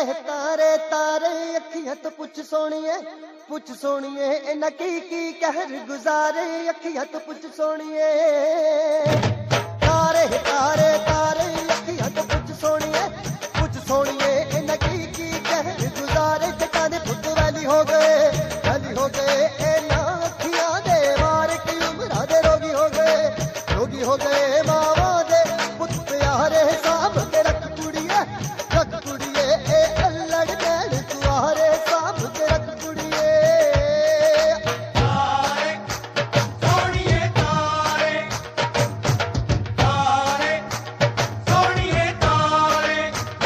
तारे तारे अखियां तो पुछ सोनिए इन्ना की कहर गुजारे अखियां तो पुछ सोनिए तारे तारे तारे अखियां तो पुछ सोनिए इन्ना की कहर गुजारे जटां दे पुत वैली हो गए इन्ना अखियां दे मारे की उमरां दे रोगी हो गए मावा दे पुत प्यारे साहब के रख कुड़िए ए अल्लड़ नैन कुआरे साहब के रख कुड़िए तारे सोनिए तारे तारे सोनिए तारे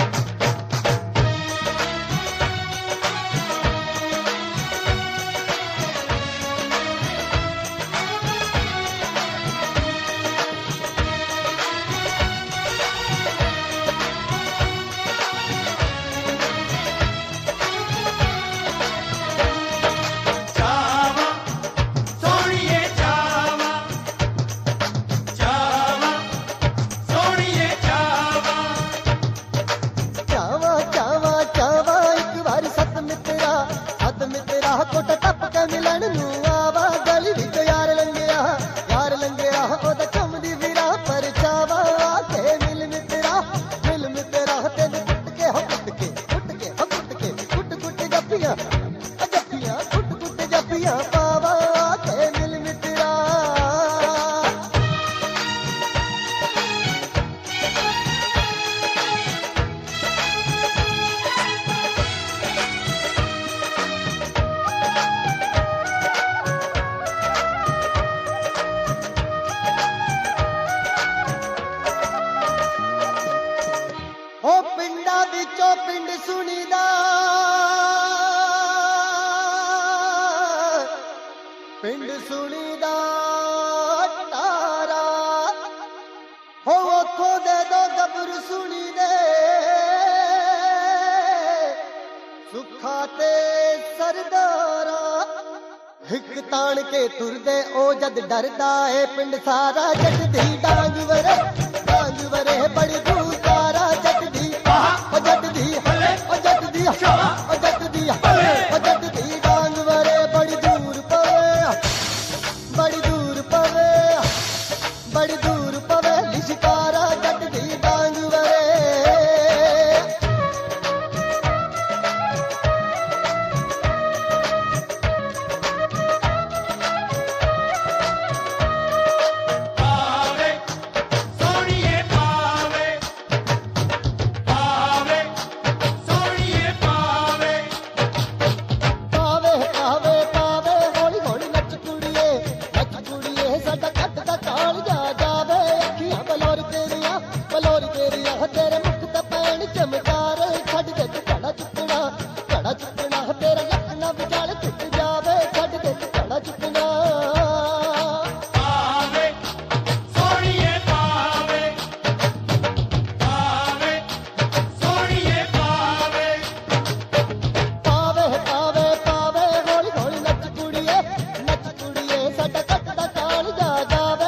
जावा सोनिए जावा जावा सोनिए जावा चावा एक बार सत मित्रा कोट टप के मिलन नू आवा गली विच यार लंघिया ओदा चमदी वीरा पर चावा आके मिल मित्रा तेन कुट जप्पियां कुट जप्पियां पावा आके मिल मित्रा ओ पिंडा विचों पिंड सुनीदा तारा हो उथों दे दो गबरू सुनी दे सुखा ते सरदारा हिक तान के तुरदे ओ जद डरदा है पिंड सारा जट दी डांग वरे बड़ी दूर तारा जट दी डांग वरे बड़ी दूर पवे लिशकारा जट दी डांग वरे पावे सोनिए पावे पावे सोनिए पावे पावे हौली हौली नच कुड़िए साडा कट दा काल जा जावे अखियां बलोरी तेरियां तेरे मुख ते पैण चमकार छड्ड दे तू घड़ा चुकना तेरा लखना विचाल टुट जावे छड्ड दे तू घड़ा चुकना पावे सोनिए पावे पावे सोनिए पावे पावे हौली हौली नच कुड़िए साडा कट दा काल जा जावे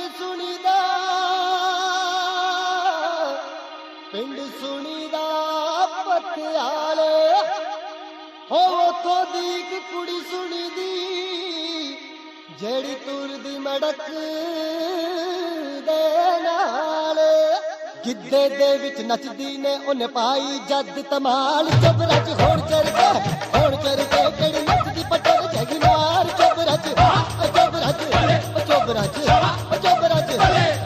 ਸੁਣੀਦਾ ਪਿੰਡ ਸੁਣੀਦਾ ਪਟਿਆਲੇ ਹੋ ਉਥੋਂ ਦੀ ਇੱਕ ਕੁੜੀ ਸੁਣੀਦੀ ਜਿਹੜੀ ਤੁਰਦੀ ਮੜਕ ਦੇ ਨਾਲ ਗਿੱਧੇ ਦੇ ਵਿੱਚ ਨੱਚਦੀ ਨੇ ਉਹਨੇ ਪਾਈ ਜੱਦ ਧਮਾਲ ਚੁਬਰਾ ਚ ਹੁਣ ਚੜ ਕੇ ਕਿਹੜੀ ਨੱਚਦੀ ਪਟਰ ਜਗੀ ਮਾਰ ਚੁਬਰਾ ਚ ਚੁਬਰਾ ਚ ਚੁਬਰਾ ਚ